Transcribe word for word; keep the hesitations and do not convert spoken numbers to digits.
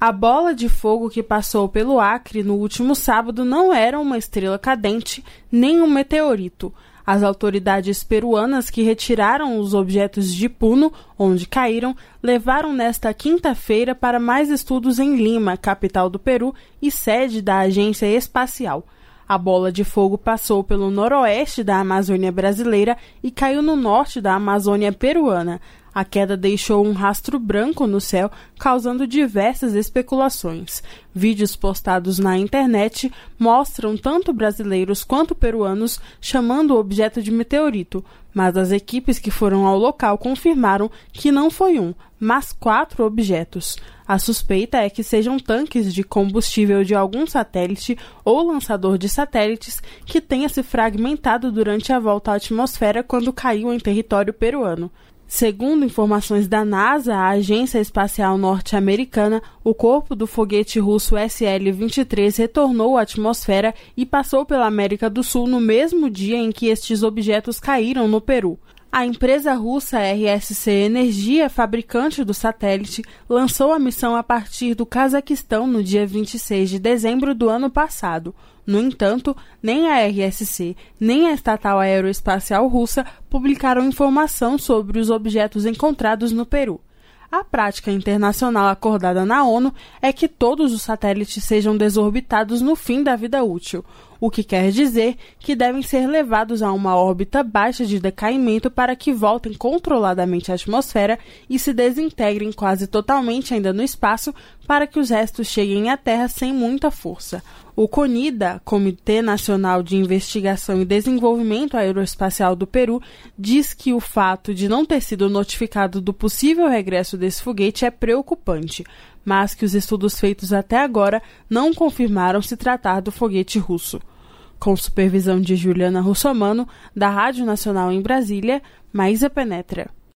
A bola de fogo que passou pelo Acre no último sábado não era uma estrela cadente nem um meteorito. As autoridades peruanas que retiraram os objetos de Puno, onde caíram, levaram nesta quinta-feira para mais estudos em Lima, capital do Peru e sede da agência espacial. A bola de fogo passou pelo noroeste da Amazônia brasileira e caiu no norte da Amazônia peruana. A queda deixou um rastro branco no céu, causando diversas especulações. Vídeos postados na internet mostram tanto brasileiros quanto peruanos chamando o objeto de meteorito, mas as equipes que foram ao local confirmaram que não foi um, mas quatro objetos. A suspeita é que sejam tanques de combustível de algum satélite ou lançador de satélites que tenha se fragmentado durante a volta à atmosfera quando caiu em território peruano. Segundo informações da NASA, a Agência Espacial Norte-Americana, o corpo do foguete russo S L vinte e três retornou à atmosfera e passou pela América do Sul no mesmo dia em que estes objetos caíram no Peru. A empresa russa R S C Energia, fabricante do satélite, lançou a missão a partir do Cazaquistão no dia vinte e seis de dezembro do ano passado. No entanto, nem a R S C, nem a estatal aeroespacial russa publicaram informação sobre os objetos encontrados no Peru. A prática internacional acordada na ONU é que todos os satélites sejam desorbitados no fim da vida útil, o que quer dizer que devem ser levados a uma órbita baixa de decaimento para que voltem controladamente à atmosfera e se desintegrem quase totalmente ainda no espaço para que os restos cheguem à Terra sem muita força. O CONIDA, Comitê Nacional de Investigação e Desenvolvimento Aeroespacial do Peru, diz que o fato de não ter sido notificado do possível regresso desse foguete é preocupante, mas que os estudos feitos até agora não confirmaram se tratar do foguete russo. Com supervisão de Juliana Russomano, da Rádio Nacional em Brasília, Maísa Penetra.